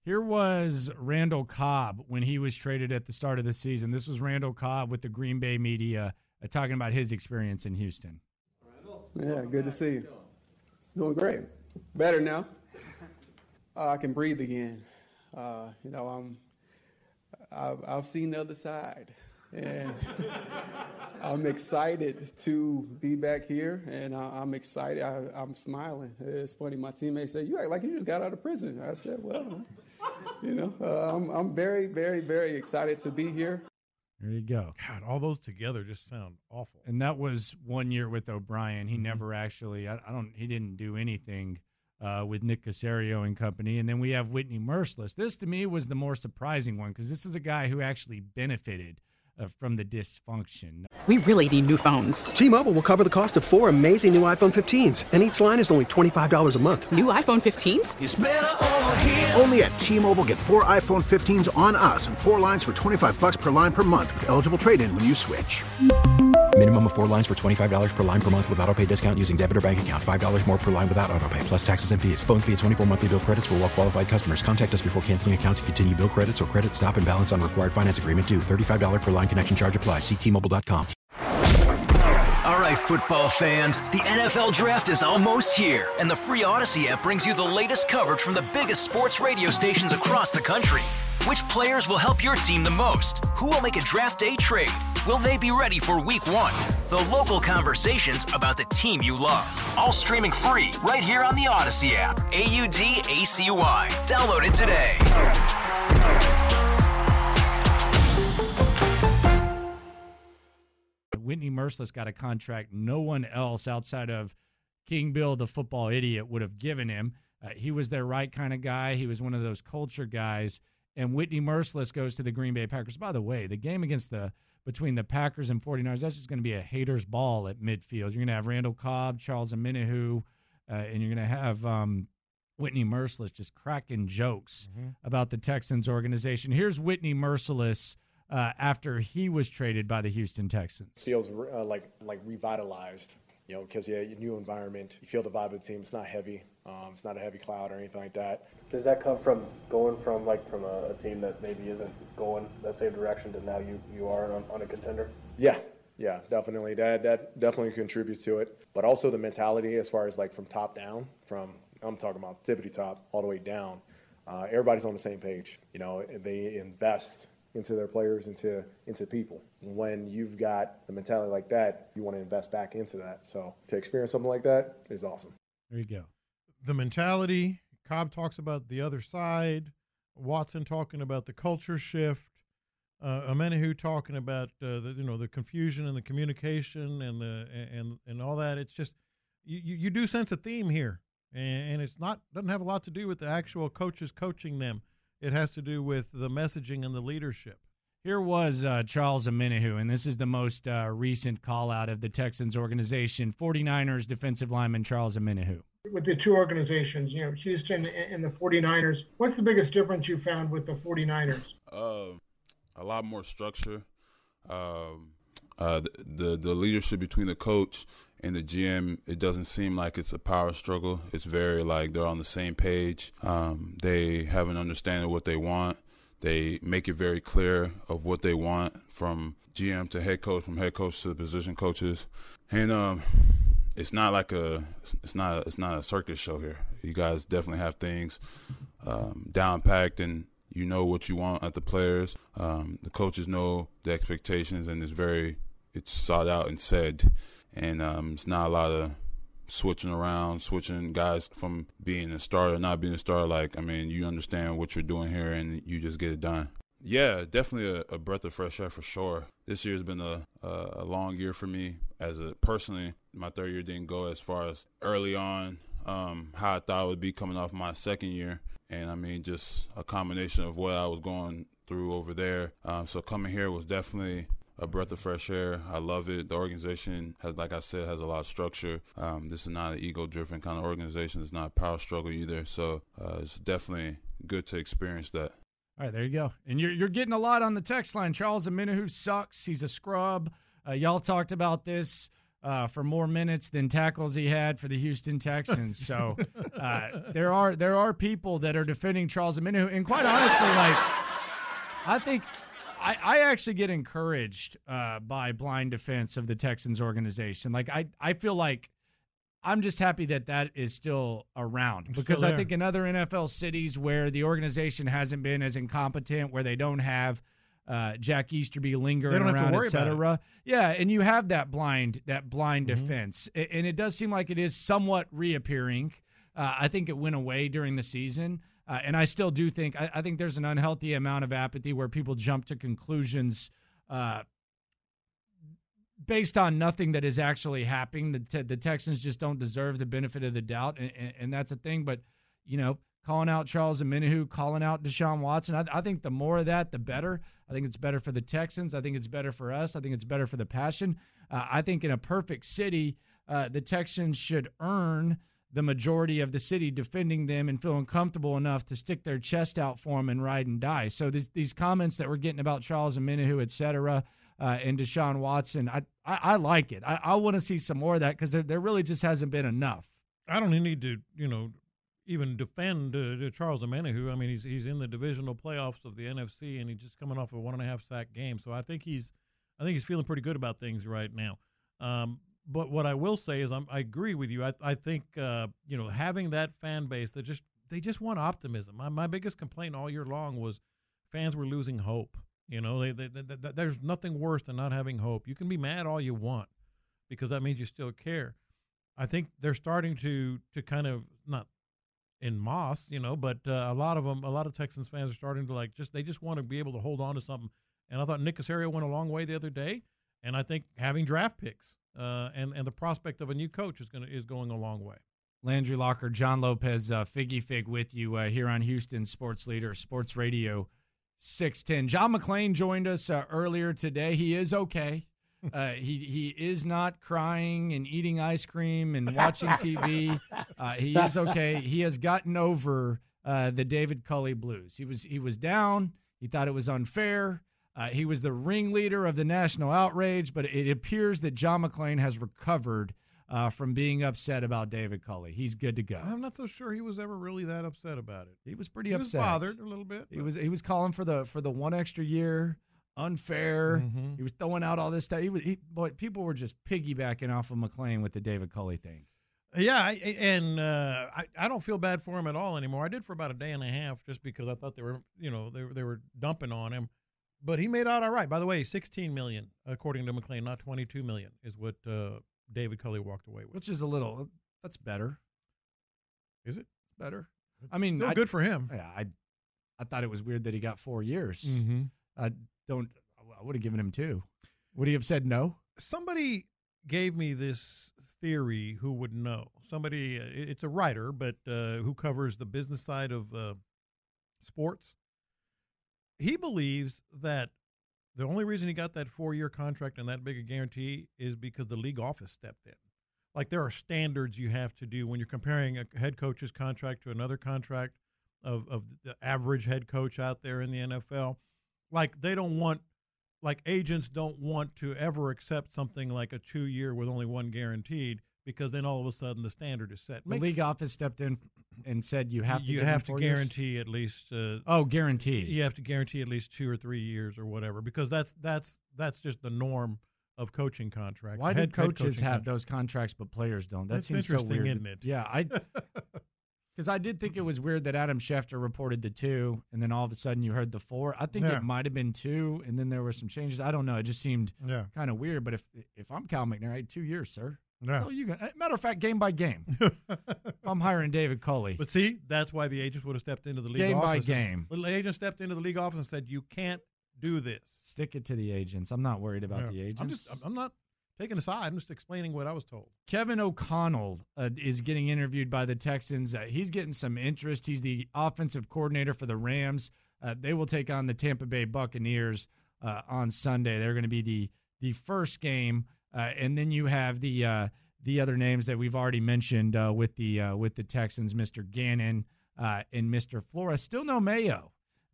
Here was Randall Cobb when he was traded at the start of the season. This was Randall Cobb with the Green Bay media uh, talking about his experience in Houston. Yeah, good to see you. Doing great. Better now. Uh, I can breathe again. Uh, you know, I'm. I've, I've seen the other side, and I'm excited to be back here. And I, I'm excited. I, I'm smiling. It's funny. My teammates say, "You act like you just got out of prison." I said, "Well, you know, uh, I'm, I'm very, very, very excited to be here." There you go. God, all those together just sound awful. And that was one year with O'Brien. He mm-hmm. never actually, I, I don't, he didn't do anything uh, with Nick Caserio and company. And then we have Whitney Mercilus. This to me was the more surprising one because this is a guy who actually benefited uh, from the dysfunction. We really need new phones. T-Mobile will cover the cost of four amazing new iPhone fifteens, and each line is only twenty-five dollars a month. New iPhone fifteens? It's better over here. Only at T-Mobile, get four iPhone fifteens on us and four lines for twenty-five dollars per line per month with eligible trade-in when you switch. Minimum of four lines for twenty-five dollars per line per month with autopay discount using debit or bank account. five dollars more per line without autopay, plus taxes and fees. Phone fee at twenty-four monthly bill credits for well-qualified customers. Contact us before canceling account to continue bill credits or credit stop and balance on required finance agreement due. thirty-five dollars per line connection charge applies. See T Mobile dot com. All right, football fans, the N F L Draft is almost here, and the free Odyssey app brings you the latest coverage from the biggest sports radio stations across the country. Which players will help your team the most? Who will make a draft day trade? Will they be ready for week one? The local conversations about the team you love. All streaming free right here on the Odyssey app. A U D A C Y. Download it today. Whitney Mercilus got a contract no one else outside of King Bill, the football idiot, would have given him. Uh, he was their right kind of guy. He was one of those culture guys. And Whitney Mercilus goes to the Green Bay Packers. By the way, the game against the between the Packers and forty-niners, that's just going to be a hater's ball at midfield. You're going to have Randall Cobb, Charles Omenihu, uh, and you're going to have um, Whitney Mercilus just cracking jokes mm-hmm. about the Texans organization. Here's Whitney Mercilus uh, after he was traded by the Houston Texans. Feels uh, like like revitalized, you know, because yeah, new environment. You feel the vibe of the team. It's not heavy. Um, it's not a heavy cloud or anything like that. Does that come from going from like from a, a team that maybe isn't going that same direction to now you, you are on, on a contender? Yeah, yeah, definitely. That that definitely contributes to it. But also the mentality as far as like from top down, from I'm talking about tippity top all the way down. Uh, everybody's on the same page. You know, they invest into their players, into into people. When you've got the mentality like that, you want to invest back into that. So to experience something like that is awesome. There you go. The mentality. Cobb talks about the other side. Watson talking about the culture shift. Uh, Omenihu talking about uh, the you know the confusion and the communication and the and and all that. It's just you you do sense a theme here, and, and it's not doesn't have a lot to do with the actual coaches coaching them. It has to do with the messaging and the leadership. Here was uh, Charles Omenihu, and this is the most uh, recent call out of the Texans organization. forty-niners defensive lineman Charles Omenihu. With the two organizations, you know, Houston and the forty-niners, what's the biggest difference you found with the forty-niners? Uh, a lot more structure. Um, uh, the, the the leadership between the coach and the G M, it doesn't seem like it's a power struggle. It's very like they're on the same page. Um, they have an understanding of what they want. They make it very clear of what they want from G M to head coach, from head coach to the position coaches. And um, it's not like a it's not it's not a circus show here. You guys definitely have things um, down packed, and you know what you want at the players. Um, the coaches know the expectations, and it's very it's sought out and said. And um, it's not a lot of switching around, switching guys from being a starter, not being a starter. Like, I mean, you understand what you're doing here, and you just get it done. Yeah, definitely a, a breath of fresh air for sure. This year's been a, a, a long year for me. As a personally, my third year didn't go as far as early on um, how I thought it would be coming off my second year. And, I mean, just a combination of what I was going through over there. Um, so coming here was definitely a breath of fresh air. I love it. The organization has, like I said, has a lot of structure. Um, this is not an ego-driven kind of organization. It's not a power struggle either. So uh, it's definitely good to experience that. All right, there you go. And you're you're getting a lot on the text line. Charles Omenihu sucks. He's a scrub. Uh, y'all talked about this uh, for more minutes than tackles he had for the Houston Texans. So uh, there are there are people that are defending Charles Omenihu, and quite honestly, like I think I, I actually get encouraged uh, by blind defense of the Texans organization. Like I I feel like I'm just happy that that is still around, because still I think in other N F L cities where the organization hasn't been as incompetent, where they don't have uh, Jack Easterby lingering around, et cetera. Yeah, and you have that blind that blind mm-hmm. defense, and it does seem like it is somewhat reappearing. Uh, I think it went away during the season, uh, and I still do think I, I think there's an unhealthy amount of apathy where people jump to conclusions Uh, based on nothing that is actually happening. The, te- the Texans just don't deserve the benefit of the doubt, and, and, and that's a thing. But, you know, calling out Charles Omenihu, calling out Deshaun Watson, I, I think the more of that, the better. I think it's better for the Texans. I think it's better for us. I think it's better for the passion. Uh, I think in a perfect city, uh, the Texans should earn the majority of the city defending them and feeling comfortable enough to stick their chest out for them and ride and die. So these, these comments that we're getting about Charles Omenihu, et cetera, Uh, and Deshaun Watson, I I, I like it. I, I want to see some more of that, because there, there really just hasn't been enough. I don't need to, you know, even defend uh, Charles Omenihu. I mean, he's he's in the divisional playoffs of the N F C, and he's just coming off a one and a half sack game. So I think he's I think he's feeling pretty good about things right now. Um, but what I will say is I'm, I agree with you. I I think uh, you know, having that fan base that just they just want optimism. My my biggest complaint all year long was fans were losing hope. You know, they, they, they, they, there's nothing worse than not having hope. You can be mad all you want, because that means you still care. I think they're starting to to kind of, not en masse, you know, but uh, a lot of them, a lot of Texans fans are starting to like just they just want to be able to hold on to something. And I thought Nick Caserio went a long way the other day, and I think having draft picks uh, and and the prospect of a new coach is going is going a long way. Landry Locker, John Lopez, uh, Figgy Fig with you uh, here on Houston Sports Leader Sports Radio six ten. John McClain joined us uh, earlier today. He is okay. Uh, he he is not crying and eating ice cream and watching T V. Uh, he is okay. He has gotten over uh, the David Culley blues. He was he was down. He thought it was unfair. Uh, he was the ringleader of the national outrage, but it appears that John McClain has recovered Uh, from being upset about David Culley. He's good to go. I'm not so sure he was ever really that upset about it. He was pretty he upset. He was bothered a little bit. He was he was calling for the for the one extra year, unfair. Mm-hmm. He was throwing out all this stuff. He was he, boy, people were just piggybacking off of McClain with the David Culley thing. Yeah, I, and uh, I I don't feel bad for him at all anymore. I did for about a day and a half, just because I thought they were you know they they were dumping on him, but he made out all right. By the way, sixteen million according to McClain, not twenty-two million, is what Uh, David Culley walked away with, which is a little. That's better. Is it? It's better. I mean, still I, good for him. Yeah, I, I thought it was weird that he got four years. Mm-hmm. I don't. I would have given him two. Would he have said no? Somebody gave me this theory. Who would know? Somebody. It's a writer, but uh, who covers the business side of uh, sports. He believes that the only reason he got that four-year contract and that big a guarantee is because the league office stepped in. Like, there are standards you have to do when you're comparing a head coach's contract to another contract of, of the average head coach out there in the N F L. Like, they don't want, like agents don't want to ever accept something like a two-year with only one guaranteed, because then all of a sudden the standard is set. The Makes, league office stepped in and said you have to you give have him to four guarantee years? at least uh, oh guarantee you have to guarantee at least two or three years or whatever, because that's that's that's just the norm of coaching contracts. Why head, do coaches have contract. those contracts but players don't? That That's seems so interesting, weird. isn't it? Yeah, I because I did think it was weird that Adam Schefter reported the two, and then all of a sudden you heard the four. I think Yeah. it might have been two, and then there were some changes. I don't know. It just seemed Yeah. kind of weird. But if if I'm Cal McNair, two years, sir. Yeah. Oh, you got, matter of fact, game by game. If I'm hiring David Culley. But see, that's why the agents would have stepped into the league Game by office. game. The agent stepped into the league office and said, "You can't do this." Stick it to the agents. I'm not worried about Yeah. the agents. I'm just, I'm not taking a side. I'm just explaining what I was told. Kevin O'Connell uh, is getting interviewed by the Texans. Uh, he's getting some interest. He's the offensive coordinator for the Rams. Uh, they will take on the Tampa Bay Buccaneers uh, on Sunday. They're going to be the the first game, uh, and then you have the uh, the other names that we've already mentioned uh, with the uh, with the Texans, Mister Gannon uh, and Mister Flores. Still no Mayo.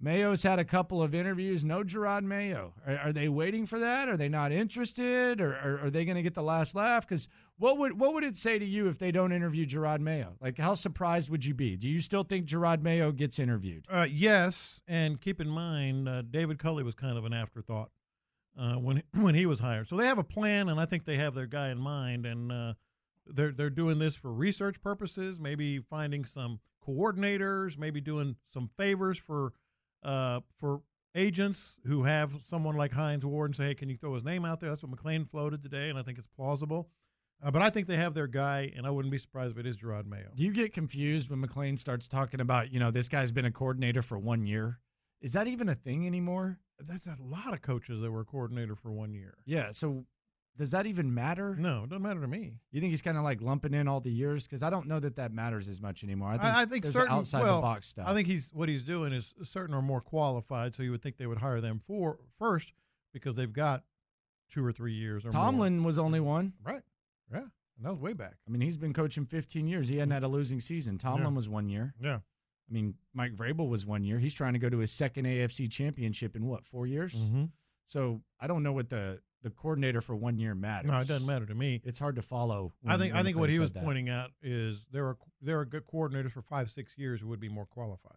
Mayo's had a couple of interviews. No Gerard Mayo. Are, are they waiting for that? Are they not interested? Or, or are they going to get the last laugh? Because what would what would it say to you if they don't interview Gerard Mayo? Like, how surprised would you be? Do you still think Gerard Mayo gets interviewed? Uh, yes, and keep in mind, uh, David Culley was kind of an afterthought uh, when when he was hired. So they have a plan, and I think they have their guy in mind, and uh, they're they're doing this for research purposes, maybe finding some coordinators, maybe doing some favors for uh, for agents who have someone like Hines Ward and say, hey, can you throw his name out there? That's what McClain floated today, and I think it's plausible. Uh, but I think they have their guy, and I wouldn't be surprised if it is Gerard Mayo. Do you get confused when McClain starts talking about, you know, this guy's been a coordinator for one year? Is that even a thing anymore? There's a lot of coaches that were a coordinator for one year. Yeah, so does that even matter? No, it doesn't matter to me. You think he's kind of like lumping in all the years? Because I don't know that that matters as much anymore. I think, I, I think there's certain outside well, the box stuff. I think he's what he's doing is certain are more qualified, so you would think they would hire them for first because they've got two or three years. Or Tomlin more. was only one. Right, yeah. And that was way back. I mean, he's been coaching fifteen years. He hadn't had a losing season. Tomlin Yeah. was one year. Yeah. I mean, Mike Vrabel was one year. He's trying to go to his second A F C championship in, what, four years? Mm-hmm. So I don't know what the, the coordinator for one year matters. No, it doesn't matter to me. It's hard to follow. I think I think what he was that. pointing out is there are there are good coordinators for five six years who would be more qualified.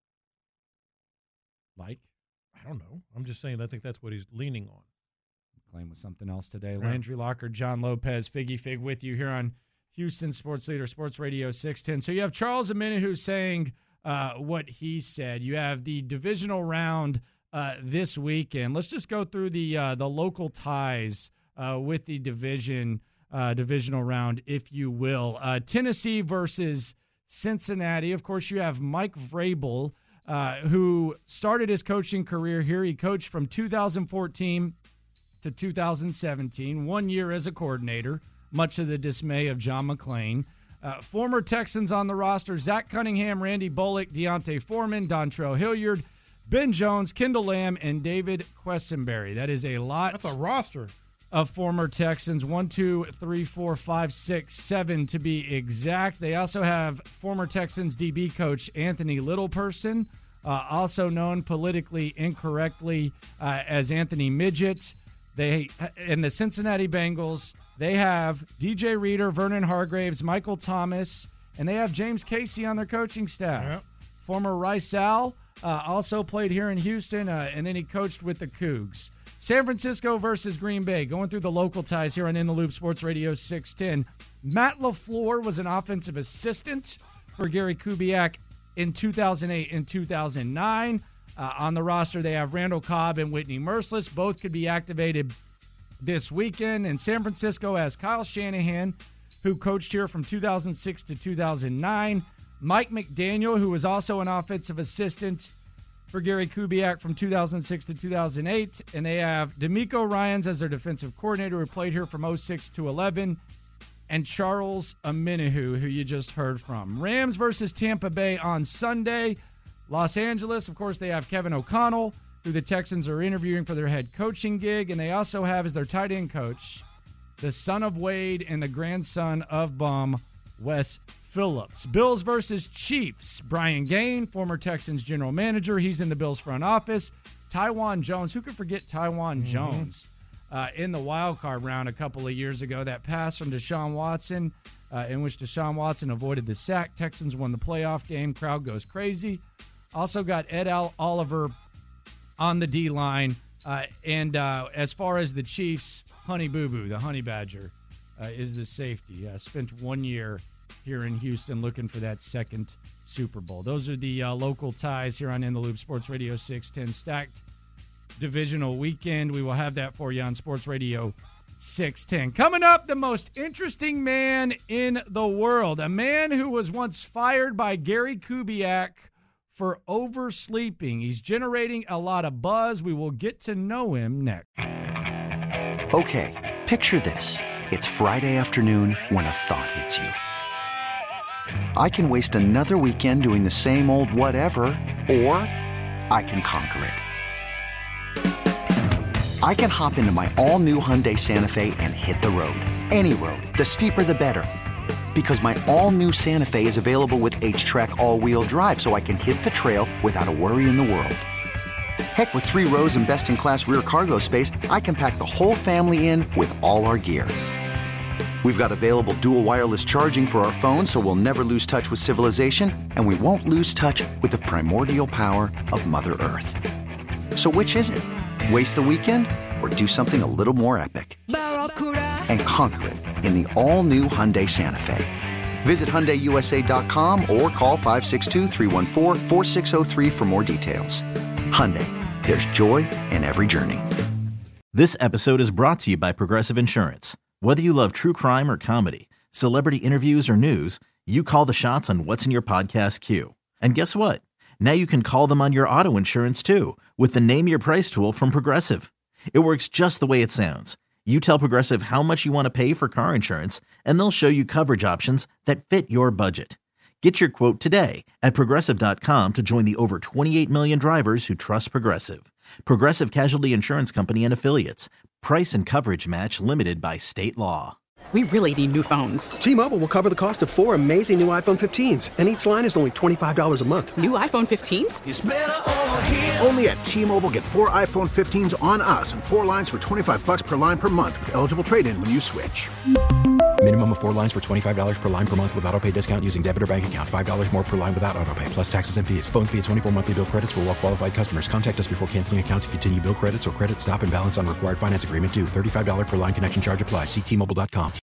Like? I don't know. I'm just saying I think that's what he's leaning on. Claim with something else today. Right. Landry Locker, John Lopez, Figgy Fig with you here on Houston Sports Leader, Sports Radio six ten. So you have Charles Omenihu saying uh, what he said. You have the divisional round uh, this weekend. Let's just go through the uh, the local ties uh, with the division uh, divisional round, if you will. Uh, Tennessee versus Cincinnati. Of course, you have Mike Vrabel, uh, who started his coaching career here. He coached from two thousand fourteen to two thousand seventeen, one year as a coordinator, much to the dismay of John McClain. Uh, former Texans on the roster, Zach Cunningham, Randy Bullock, Deontay Foreman, Dontrell Hilliard, Ben Jones, Kendall Lamb, and David Quessenberry. That is a lot. That's a roster of former Texans. One, two, three, four, five, six, seven to be exact. They also have former Texans D B coach Anthony Littleperson, uh, also known politically incorrectly uh, as Anthony Midget. They in the Cincinnati Bengals, they have D J Reader, Vernon Hargraves, Michael Thomas, and they have James Casey on their coaching staff. Yep. Former Rice Al uh, also played here in Houston, uh, and then he coached with the Cougs. San Francisco versus Green Bay, going through the local ties here on In the Loop Sports Radio six ten. Matt LaFleur was an offensive assistant for Gary Kubiak in two thousand eight and two thousand nine. Uh, on the roster, they have Randall Cobb and Whitney Merciless. Both could be activated this weekend. And San Francisco has Kyle Shanahan, who coached here from two thousand six to two thousand nine. Mike McDaniel, who was also an offensive assistant for Gary Kubiak from two thousand six to two thousand eight. And they have D'Amico Ryans as their defensive coordinator, who played here from oh six to eleven. And Charles Omenihu, who you just heard from. Rams versus Tampa Bay on Sunday. Los Angeles, of course, they have Kevin O'Connell, who the Texans are interviewing for their head coaching gig. And they also have as their tight end coach the son of Wade and the grandson of Bum, Wes Phillips. Bills versus Chiefs. Brian Gain, former Texans general manager. He's in the Bills front office. Tywan Jones. Who could forget Tywan mm-hmm. Jones uh, in the wild card round a couple of years ago? That pass from Deshaun Watson, uh, in which Deshaun Watson avoided the sack. Texans won the playoff game. Crowd goes crazy. Also got Ed Al- Oliver on the D-line. Uh, and uh, as far as the Chiefs, Honey Boo Boo, the Honey Badger, uh, is the safety. Uh, spent one year here in Houston looking for that second Super Bowl. Those are the uh, local ties here on In the Loop Sports Radio six ten. Stacked divisional weekend. We will have that for you on Sports Radio six ten. Coming up, the most interesting man in the world. A man who was once fired by Gary Kubiak for oversleeping. He's generating a lot of buzz. We will get to know him next. Okay, picture this. It's Friday afternoon when a thought hits you. I can waste another weekend doing the same old whatever, or I can conquer it. I can hop into my all-new Hyundai Santa Fe and hit the road. Any road. The steeper, the better. Because my all-new Santa Fe is available with H-Track all-wheel drive, so I can hit the trail without a worry in the world. Heck, with three rows and best-in-class rear cargo space, I can pack the whole family in with all our gear. We've got available dual wireless charging for our phones, so we'll never lose touch with civilization, and we won't lose touch with the primordial power of Mother Earth. So which is it? Waste the weekend or do something a little more epic? And conquer it in the all-new Hyundai Santa Fe. Visit Hyundai U S A dot com or call five six two, three one four, four six zero three for more details. Hyundai, there's joy in every journey. This episode is brought to you by Progressive Insurance. Whether you love true crime or comedy, celebrity interviews or news, you call the shots on what's in your podcast queue. And guess what? Now you can call them on your auto insurance too with the Name Your Price tool from Progressive. It works just the way it sounds. You tell Progressive how much you want to pay for car insurance, and they'll show you coverage options that fit your budget. Get your quote today at Progressive dot com to join the over twenty-eight million drivers who trust Progressive. Progressive Casualty Insurance Company and Affiliates. Price and coverage match limited by state law. We really need new phones. T-Mobile will cover the cost of four amazing new iPhone fifteens, and each line is only twenty-five dollars a month. New iPhone fifteens? It's better over here. Only at T-Mobile, get four iPhone fifteens on us and four lines for twenty-five bucks per line per month with eligible trade-in when you switch. Minimum of four lines for twenty-five dollars per line per month with autopay discount using debit or bank account. five dollars more per line without autopay, plus taxes and fees. Phone fee at twenty-four monthly bill credits for well-qualified customers. Contact us before canceling account to continue bill credits or credit stop and balance on required finance agreement due. thirty-five dollars per line connection charge applies. See T Mobile dot com.